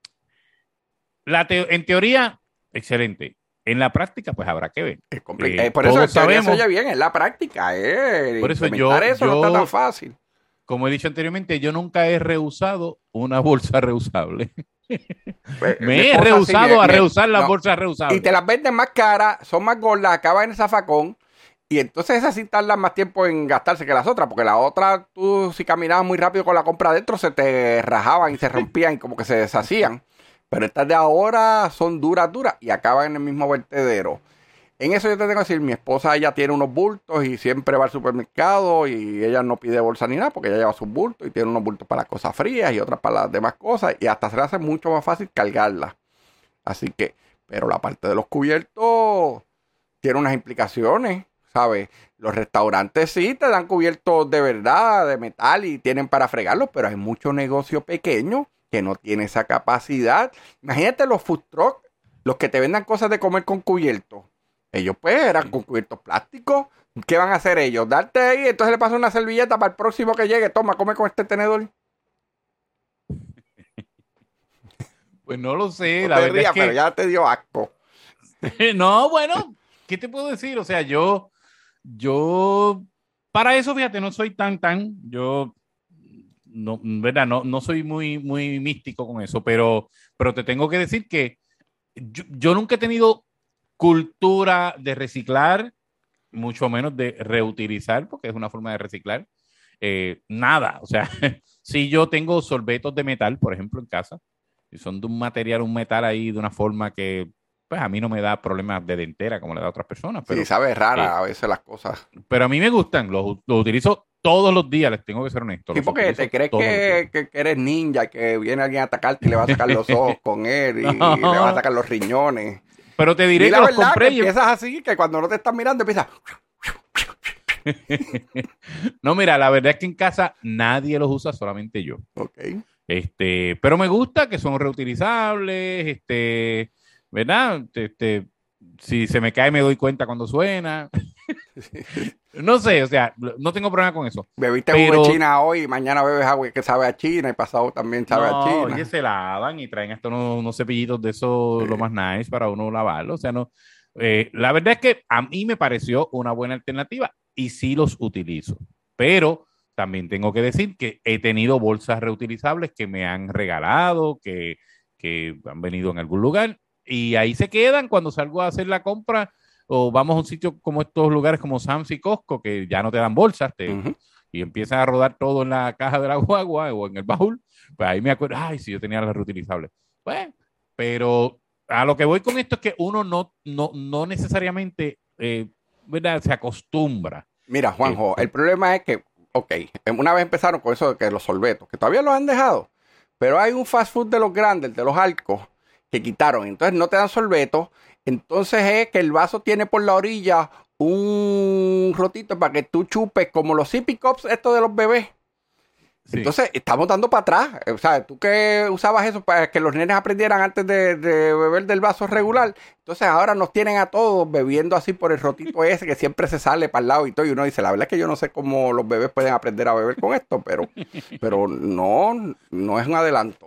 B: En teoría, excelente. En la práctica, pues habrá que ver.
C: Es complicado. Por eso sabemos, se oye bien, en la práctica.
B: Por eso
C: eso no está tan fácil.
B: Como he dicho anteriormente, yo nunca he rehusado una bolsa reusable. Me he rehusado a rehusar las bolsas reusables.
C: Y te las venden más caras, son más gordas, acaban en el zafacón. Y entonces esas sí tardan más tiempo en gastarse que las otras. Porque las otras, tú si caminabas muy rápido con la compra adentro, se te rajaban y se rompían y como que se deshacían. Pero estas de ahora son duras y acaban en el mismo vertedero. En eso yo te tengo que decir, mi esposa, ella tiene unos bultos y siempre va al supermercado y ella no pide bolsa ni nada porque ella lleva sus bultos y tiene unos bultos para las cosas frías y otras para las demás cosas y hasta se le hace mucho más fácil cargarlas. Así que, pero la parte de los cubiertos tiene unas implicaciones, ¿sabes? Los restaurantes sí te dan cubiertos de verdad, de metal y tienen para fregarlos, pero hay mucho negocio pequeño que no tiene esa capacidad. Imagínate los food trucks, los que te vendan cosas de comer con cubiertos. Ellos pues eran con cubiertos plásticos. ¿Qué van a hacer ellos? Darte ahí, entonces le pasan una servilleta para el próximo que llegue. Toma, come con este tenedor.
B: Pues no lo sé.
C: No
B: la verdad es que...
C: pero ya te dio asco.
B: No, bueno, ¿qué te puedo decir? O sea, yo para eso, fíjate, no soy yo no, ¿verdad? No soy muy místico con eso, pero te tengo que decir que yo nunca he tenido cultura de reciclar, mucho menos de reutilizar, porque es una forma de reciclar. Nada, o sea, si yo tengo sorbetos de metal, por ejemplo, en casa, y son de un metal ahí de una forma que pues a mí no me da problemas de dentera como le da a otras personas. Pero,
C: sí, sabe rara a veces las cosas.
B: Pero a mí me gustan, los utilizo todos los días, les tengo que ser honesto.
C: Sí, porque te crees que eres ninja, que viene alguien a atacarte y le va a sacar los ojos con él y le va a sacar los riñones.
B: Pero te diré
C: y
B: que los compré.
C: Que empiezas así, que cuando no te están mirando empiezas...
B: No, mira, la verdad es que en casa nadie los usa, solamente yo.
C: Ok.
B: Pero me gusta que son reutilizables, ¿verdad? Si se me cae me doy cuenta cuando suena. No sé, o sea, no tengo problema con eso.
C: Bebiste jugo de China hoy y mañana bebes agua que sabe a China y pasado también sabe a China.
B: Oye, se lavan y traen hasta unos cepillitos de eso, lo más nice para uno lavarlo. O sea, no. La verdad es que a mí me pareció una buena alternativa y sí los utilizo. Pero también tengo que decir que he tenido bolsas reutilizables que me han regalado, que han venido en algún lugar y ahí se quedan cuando salgo a hacer la compra o vamos a un sitio como estos lugares como Sam's y Costco que ya no te dan bolsas y empiezan a rodar todo en la caja de la guagua o en el baúl, pues ahí me acuerdo, ay, sí, yo tenía las reutilizables. Bueno, pero a lo que voy con esto es que uno no necesariamente ¿verdad? Se acostumbra.
C: Mira, Juanjo, el problema es que, ok, una vez empezaron con eso de que los sorbetos, que todavía los han dejado, pero hay un fast food de los grandes, de los Arcos, que quitaron. Entonces no te dan sorbetos. Entonces es que el vaso tiene por la orilla un rotito para que tú chupes como los sippy cups estos de los bebés. Sí. Entonces estamos dando para atrás. O sea, tú que usabas eso para que los nenes aprendieran antes de beber del vaso regular. Entonces ahora nos tienen a todos bebiendo así por el rotito ese que siempre se sale para el lado y todo. Y uno dice, la verdad es que yo no sé cómo los bebés pueden aprender a beber con esto, pero no es un adelanto.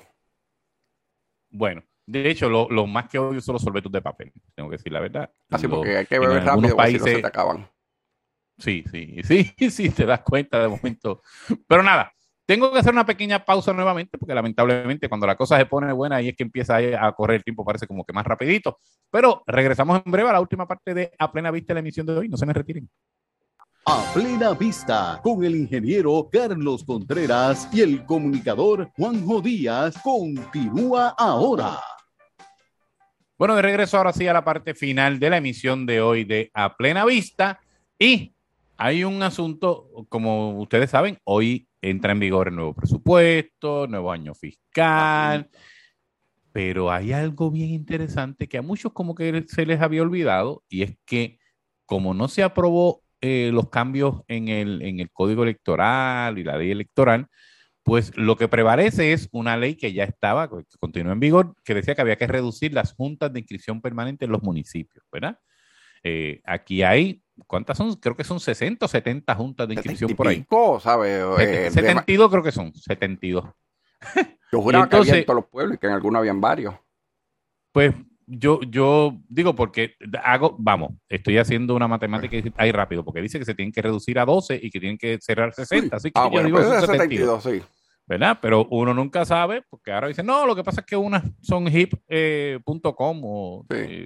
B: Bueno, de hecho, lo más que odio son los sorbetos de papel. Tengo que decir la verdad.
C: Así porque hay que beber rápido porque si no se te acaban.
B: Sí, te das cuenta de momento. Pero nada. Tengo que hacer una pequeña pausa nuevamente porque lamentablemente cuando la cosa se pone buena y es que empieza a correr el tiempo parece como que más rapidito. Pero regresamos en breve a la última parte de A Plena Vista, la emisión de hoy. No se me retiren.
A: A Plena Vista con el ingeniero Carlos Contreras y el comunicador Juanjo Díaz continúa ahora.
B: Bueno, de regreso ahora sí a la parte final de la emisión de hoy de A Plena Vista y hay un asunto, como ustedes saben, hoy entra en vigor el nuevo presupuesto, nuevo año fiscal, pero hay algo bien interesante que a muchos como que se les había olvidado y es que como no se aprobó los cambios en el código electoral y la ley electoral, pues lo que prevalece es una ley que ya estaba, que continúa en vigor, que decía que había que reducir las juntas de inscripción permanente en los municipios, ¿verdad? Aquí hay, ¿cuántas son? Creo que son 60 o 70 juntas de inscripción por ahí.
C: ¿Sabes?
B: 72 creo que son, 72.
C: Yo juraba que había en todos los pueblos y que en algunos habían varios.
B: Pues yo digo porque estoy haciendo una matemática ahí rápido, porque dice que se tienen que reducir a 12 y que tienen que cerrar 60, así que yo digo
C: pues 72, sí.
B: ¿Verdad? Pero uno nunca sabe, porque ahora dicen, no, lo que pasa es que unas son hip.com o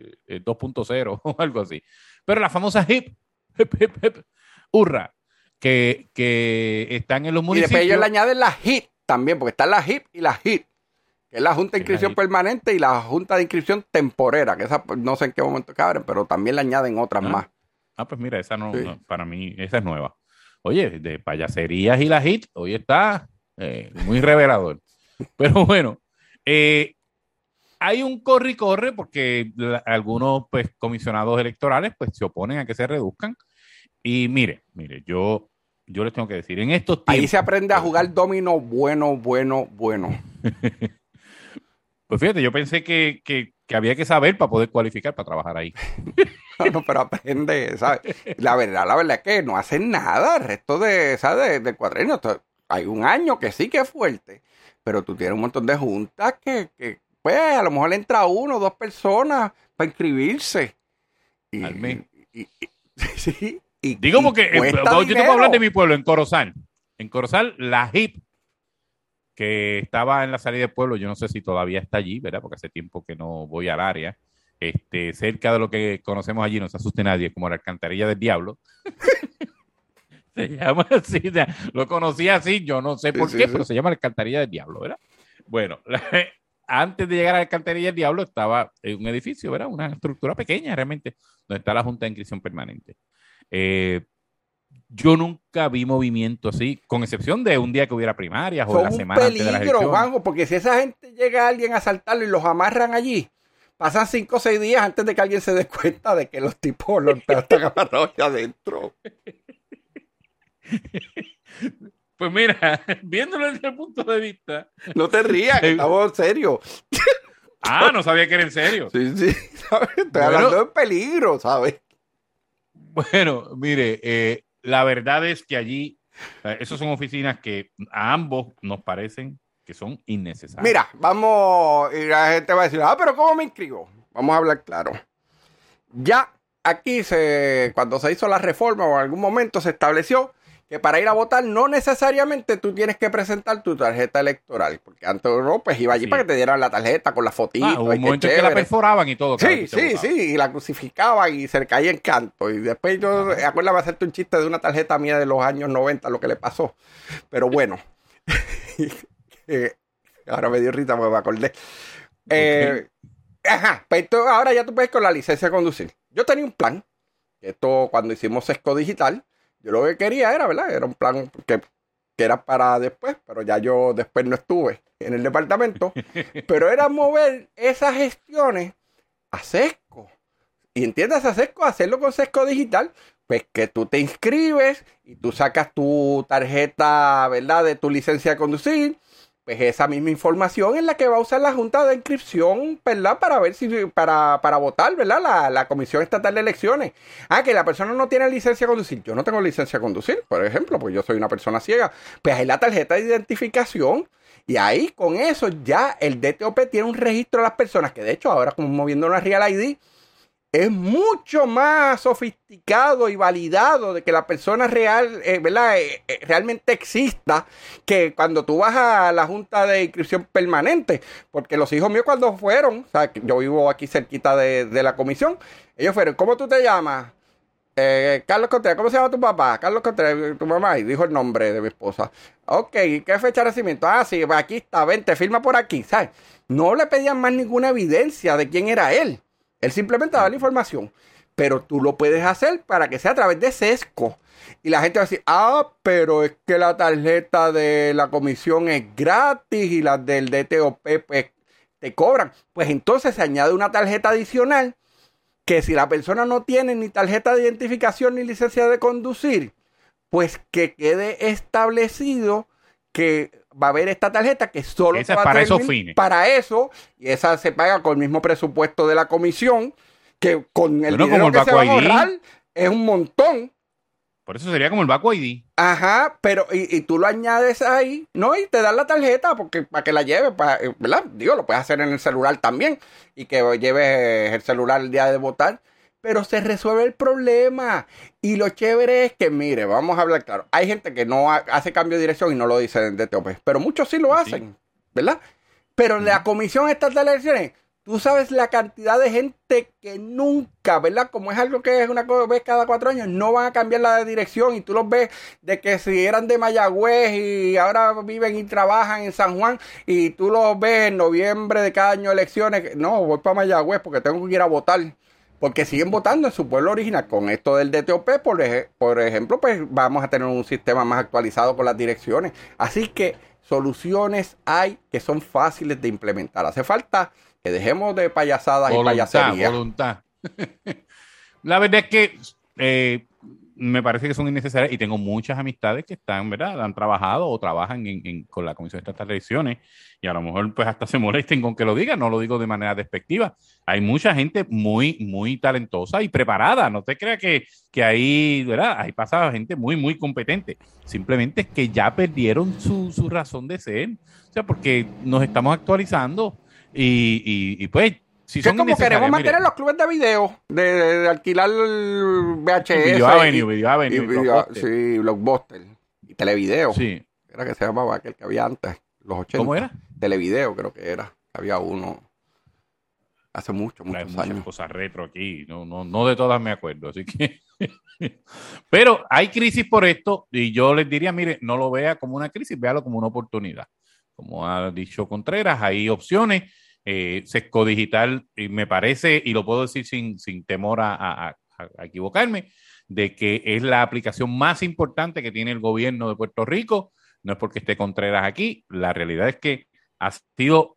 B: 2.0 o algo así. Pero la famosa hip, hurra, que están en los municipios.
C: Y después ellos le añaden la HIT también, porque está la HIP y la HIT, que es la Junta de Inscripción Permanente y la Junta de Inscripción Temporera, que esa no sé en qué momento cabren, pero también le añaden otras más.
B: Pues mira, esa no, para mí, esa es nueva. Oye, de payaserías y la HIT, hoy está... muy revelador. Pero bueno, hay un corre y corre porque algunos pues, comisionados electorales pues, se oponen a que se reduzcan. Y mire, yo les tengo que decir, en estos tiempos...
C: Ahí se aprende a jugar dominó bueno.
B: Pues fíjate, yo pensé que había que saber para poder cualificar para trabajar ahí.
C: No, pero aprende, ¿sabes? La verdad es que no hacen nada el resto de, ¿sabes? Del cuadrenio. Hay un año que sí que es fuerte, pero tú tienes un montón de juntas que pues, a lo mejor le entra 1 o 2 personas para inscribirse.
B: Al mes.
C: Sí.
B: Digo porque yo te puedo hablar de mi pueblo, en Corozal. En Corozal, la HIP, que estaba en la salida del pueblo, yo no sé si todavía está allí, ¿verdad? Porque hace tiempo que no voy al área. Cerca de lo que conocemos allí, no se asuste nadie, como la Alcantarilla del Diablo. Se llama así, lo conocí así, yo no sé por qué, pero se llama la Alcantarilla del Diablo, ¿verdad? Bueno, antes de llegar a la Alcantarilla del Diablo estaba un edificio, ¿verdad? Una estructura pequeña realmente, donde está la Junta de Inscripción Permanente. Yo nunca vi movimiento así, con excepción de un día que hubiera primarias o la semana antes de las elecciones.
C: Juanjo, porque si esa gente llega a alguien a asaltarlo y los amarran allí, pasan 5 o 6 días antes de que alguien se dé cuenta de que los tipos están amarrados allá adentro.
B: Pues mira, viéndolo desde el punto de vista...
C: No te rías, que estamos serios.
B: No sabía que era en serio.
C: Sí, ¿sabes? Estoy hablando de peligro, ¿sabes?
B: Bueno, mire, la verdad es que allí, esas son oficinas que a ambos nos parecen que son innecesarias.
C: Mira, vamos, y la gente va a decir, pero ¿cómo me inscribo? Vamos a hablar claro. Ya aquí, cuando se hizo la reforma o en algún momento se estableció que para ir a votar no necesariamente tú tienes que presentar tu tarjeta electoral, porque antes no, pues iba allí para que te dieran la tarjeta con la fotito.
B: Hubo un momento en que la perforaban y todo.
C: Sí, y la crucificaban y se le caía en canto. Y después yo, acuérdame hacerte un chiste de una tarjeta mía de los años 90, lo que le pasó. Pero bueno, ahora me dio risa porque me acordé. Pues ahora ya tú puedes con la licencia de conducir. Yo tenía un plan, esto cuando hicimos Sesco Digital, yo lo que quería era, ¿verdad? Era un plan que era para después, pero ya yo después no estuve en el departamento. Pero era mover esas gestiones a Sesco. Y entiendes, a Sesco, hacerlo con Sesco Digital, pues que tú te inscribes y tú sacas tu tarjeta, ¿verdad? De tu licencia de conducir. Pues esa misma información es la que va a usar la Junta de Inscripción, ¿verdad? Para ver si, para votar, ¿verdad? La Comisión Estatal de Elecciones. Que la persona no tiene licencia de conducir. Yo no tengo licencia de conducir, por ejemplo, pues yo soy una persona ciega. Pues hay la tarjeta de identificación. Y ahí, con eso, ya el DTOP tiene un registro de las personas, que de hecho, ahora como moviendo una Real ID, es mucho más sofisticado y validado de que la persona real, ¿verdad? Realmente exista, que cuando tú vas a la Junta de Inscripción Permanente. Porque los hijos míos cuando fueron, o sea, yo vivo aquí cerquita de la comisión, ellos fueron, ¿cómo tú te llamas? Carlos Contreras. ¿Cómo se llama tu papá? Carlos Contreras, tu mamá. Y dijo el nombre de mi esposa. Ok, ¿qué fecha de nacimiento? Sí, aquí está, vente, firma por aquí, ¿sabes? No le pedían más ninguna evidencia de quién era él. Él simplemente daba la información, pero tú lo puedes hacer para que sea a través de Sesco. Y la gente va a decir, pero es que la tarjeta de la comisión es gratis y las del DTOP pues te cobran. Pues entonces se añade una tarjeta adicional que si la persona no tiene ni tarjeta de identificación ni licencia de conducir, pues que quede establecido que va a haber esta tarjeta que solo
B: esa va para esos fines.
C: Para eso, y esa se paga con el mismo presupuesto de la comisión, que con el dinero que se va a ahorrar es un montón.
B: Por eso sería como el Baco ID.
C: Ajá, pero y tú lo añades ahí, ¿no? Y te dan la tarjeta porque para que la lleves, ¿verdad? Digo, lo puedes hacer en el celular también y que lleves el celular el día de votar. Pero se resuelve el problema. Y lo chévere es que, mire, vamos a hablar claro. Hay gente que no hace cambio de dirección y no lo dice en DTOP. Pero muchos sí lo hacen, ¿verdad? Pero la Comisión Estatal de Elecciones, tú sabes la cantidad de gente que nunca, ¿verdad? Como es algo que es una vez cada 4 años, no van a cambiar la dirección. Y tú los ves de que si eran de Mayagüez y ahora viven y trabajan en San Juan. Y tú los ves en noviembre de cada año elecciones. No, voy para Mayagüez porque tengo que ir a votar. Porque siguen votando en su pueblo original. Con esto del DTOP, por ejemplo, pues vamos a tener un sistema más actualizado con las direcciones. Así que soluciones hay que son fáciles de implementar. Hace falta que dejemos de payasadas y payaserías.
B: Voluntad. La verdad es que me parece que son innecesarias y tengo muchas amistades que están, ¿verdad? Han trabajado o trabajan con la Comisión Estatal de Elecciones y a lo mejor pues hasta se molesten con que lo digan, no lo digo de manera despectiva. Hay mucha gente muy, muy talentosa y preparada, no te creas que ahí, ¿verdad? Ahí pasa gente muy, muy competente. Simplemente es que ya perdieron su razón de ser, o sea, porque nos estamos actualizando y pues si son
C: como queremos mantener los clubes de video, de alquilar el VHS.
B: Video Avenue.
C: Sí, Blockbuster. Y Televideo.
B: Sí.
C: Era que se llamaba aquel que había antes, los 80.
B: ¿Cómo era?
C: Televideo creo que era. Había uno hace muchos años.
B: Muchas cosas retro aquí. No de todas me acuerdo, así que... Pero hay crisis por esto y yo les diría, mire, no lo vea como una crisis, véalo como una oportunidad. Como ha dicho Contreras, hay opciones. Sesco Digital, me parece, y lo puedo decir sin temor a equivocarme, de que es la aplicación más importante que tiene el gobierno de Puerto Rico. No es porque esté Contreras aquí, la realidad es que ha sido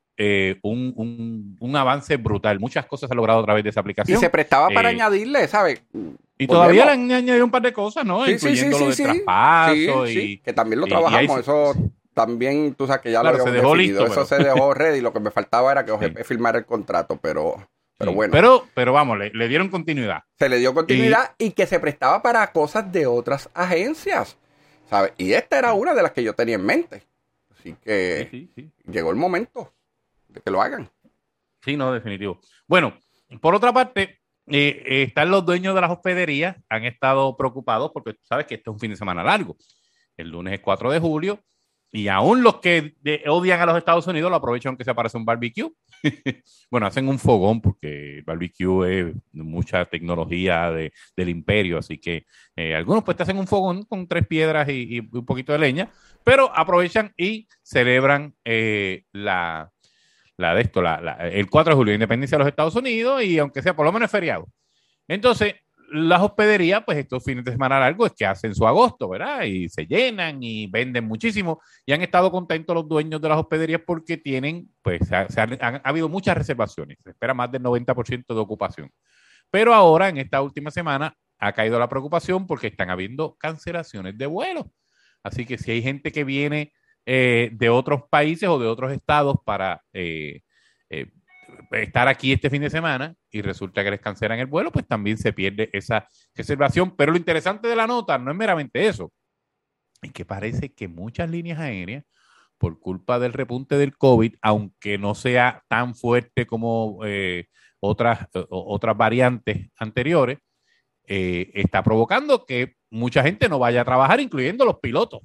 B: un avance brutal. Muchas cosas se han logrado a través de esa aplicación.
C: Y se prestaba para añadirle, ¿sabes?
B: Y todavía le han añadido un par de cosas, ¿no? Incluyendo lo del traspaso.
C: Sí, que también lo trabajamos, eso... También, tú sabes que ya
B: claro,
C: lo
B: se dejó
C: definido.
B: listo.
C: Eso se dejó ready. Lo que me faltaba era que OGP firmara el contrato, pero Pero
B: sí,
C: bueno.
B: Pero vamos, le dieron continuidad.
C: Se le dio continuidad y que se prestaba para cosas de otras agencias, ¿sabes? Y esta era una de las que yo tenía en mente. Así que llegó el momento de que lo hagan.
B: Sí, no, definitivo. Bueno, por otra parte, están los dueños de las hospederías, han estado preocupados porque tú sabes que este es un fin de semana largo. El lunes es 4 de julio y aún los que odian a los Estados Unidos lo aprovechan que se aparece un barbecue. Bueno, hacen un fogón porque el barbecue es mucha tecnología del imperio, así que algunos pues te hacen un fogón con 3 piedras y un poquito de leña, pero aprovechan y celebran el 4 de julio, independencia de los Estados Unidos, y aunque sea por lo menos es feriado. Entonces, las hospederías, pues estos fines de semana largos es que hacen su agosto, ¿verdad? Y se llenan y venden muchísimo. Y han estado contentos los dueños de las hospederías porque tienen, pues, ha habido muchas reservaciones. Se espera más del 90% de ocupación. Pero ahora, en esta última semana, ha caído la preocupación porque están habiendo cancelaciones de vuelos. Así que si hay gente que viene de otros países o de otros estados para estar aquí este fin de semana y resulta que les cancelan el vuelo, pues también se pierde esa reservación. Pero lo interesante de la nota no es meramente eso, es que parece que muchas líneas aéreas, por culpa del repunte del COVID, aunque no sea tan fuerte como otras variantes anteriores, está provocando que mucha gente no vaya a trabajar, incluyendo los pilotos.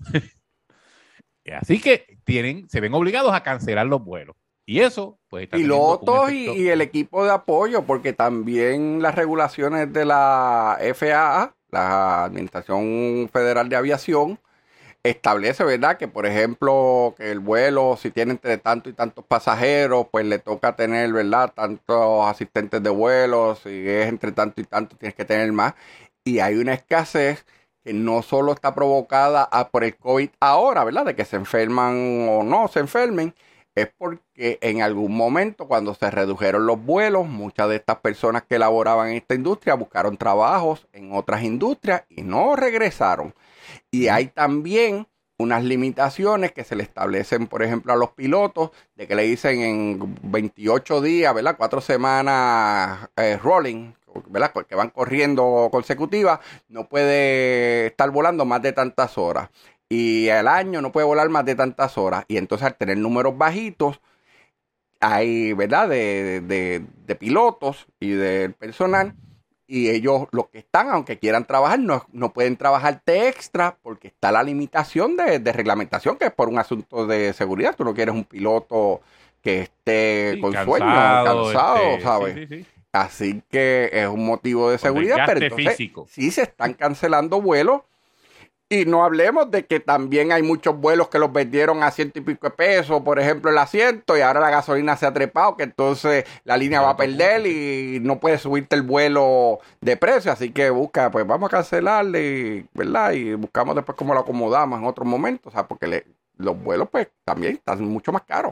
B: Así que se ven obligados a cancelar los vuelos. Y eso, pues, está
C: pilotos y el equipo de apoyo, porque también las regulaciones de la FAA, la Administración Federal de Aviación, establece, ¿verdad?, que por ejemplo, que el vuelo, si tiene entre tantos y tantos pasajeros, pues le toca tener, ¿verdad?, tantos asistentes de vuelo, si es entre tanto y tanto, tienes que tener más. Y hay una escasez que no solo está provocada por el COVID ahora, ¿verdad?, de que se enferman o no se enfermen, es porque en algún momento cuando se redujeron los vuelos, muchas de estas personas que laboraban en esta industria buscaron trabajos en otras industrias y no regresaron. Y hay también unas limitaciones que se le establecen, por ejemplo, a los pilotos, de que le dicen en 28 días, ¿verdad?, 4 semanas rolling, ¿verdad?, que van corriendo consecutivas, no puede estar volando más de tantas horas. Y al año no puede volar más de tantas horas. Y entonces al tener números bajitos, hay, ¿verdad?, de pilotos y del personal. Y ellos, los que están, aunque quieran trabajar, no pueden trabajar extra porque está la limitación de reglamentación, que es por un asunto de seguridad. Tú no quieres un piloto que esté con sueño, cansado, ¿sabes? Sí. Así que es un motivo de seguridad. Pero entonces físico. Sí se están cancelando vuelos. Y no hablemos de que también hay muchos vuelos que los vendieron a 100 y pico de pesos, por ejemplo, el asiento, y ahora la gasolina se ha trepado, que entonces la línea va a perder y no puede subirte el vuelo de precio. Así que busca, pues vamos a cancelarle, ¿verdad? Y buscamos después cómo lo acomodamos en otros momentos, o sea, porque los vuelos pues también están mucho más caros.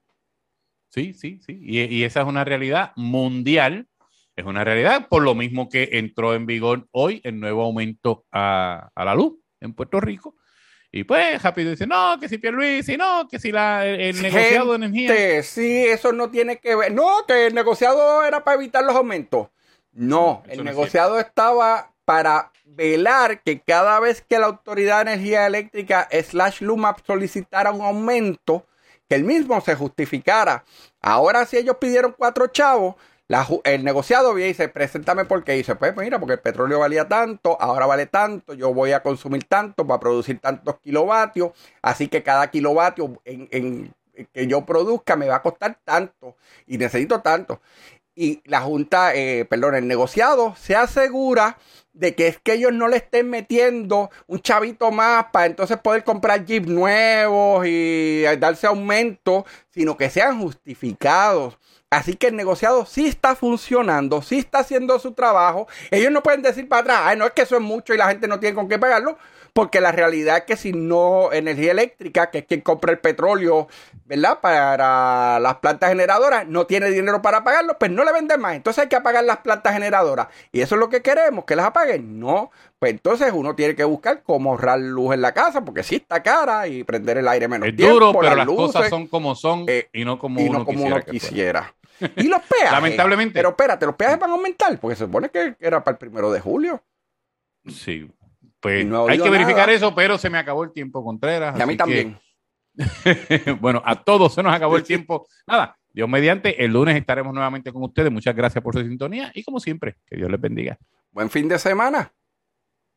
B: Sí. Y esa es una realidad mundial. Es una realidad, por lo mismo que entró en vigor hoy el nuevo aumento a la luz en Puerto Rico. Y pues rápido dice, no, que si Pierluisi, no, que si el negociado de energía.
C: Sí, eso no tiene que ver. No, que el negociado era para evitar los aumentos. No, el negociado estaba para velar que cada vez que la Autoridad de Energía Eléctrica /LUMAP solicitara un aumento, que el mismo se justificara. Ahora, si ellos pidieron 4 chavos, el negociado dice, preséntame por qué. Dice, pues mira, porque el petróleo valía tanto, ahora vale tanto, yo voy a consumir tanto para producir tantos kilovatios, así que cada kilovatio que yo produzca me va a costar tanto y necesito tanto. Y la Junta, el negociado se asegura de que es que ellos no le estén metiendo un chavito más para entonces poder comprar Jeep nuevos y darse aumento, sino que sean justificados. Así que el negociado sí está funcionando, sí está haciendo su trabajo. Ellos no pueden decir para atrás, no es que eso es mucho y la gente no tiene con qué pagarlo, porque la realidad es que si no, Energía Eléctrica, que es quien compra el petróleo, ¿verdad?, para las plantas generadoras, no tiene dinero para pagarlo, pues no le venden más. Entonces hay que apagar las plantas generadoras. ¿Y eso es lo que queremos, que las apaguen? No. Pues entonces uno tiene que buscar cómo ahorrar luz en la casa, porque sí está cara, y prender el aire menos
B: tiempo. Es duro, pero las cosas son como son y no como uno quisiera.
C: Y los peajes.
B: Lamentablemente.
C: Pero espérate, los peajes van a aumentar, porque se supone que era para el 1 de julio.
B: Sí. Pues no hay que verificar eso, pero se me acabó el tiempo, Contreras.
C: Y a mí también.
B: Bueno, a todos se nos acabó el tiempo. Nada, Dios mediante, el lunes estaremos nuevamente con ustedes. Muchas gracias por su sintonía y como siempre, que Dios les bendiga.
C: Buen fin de semana.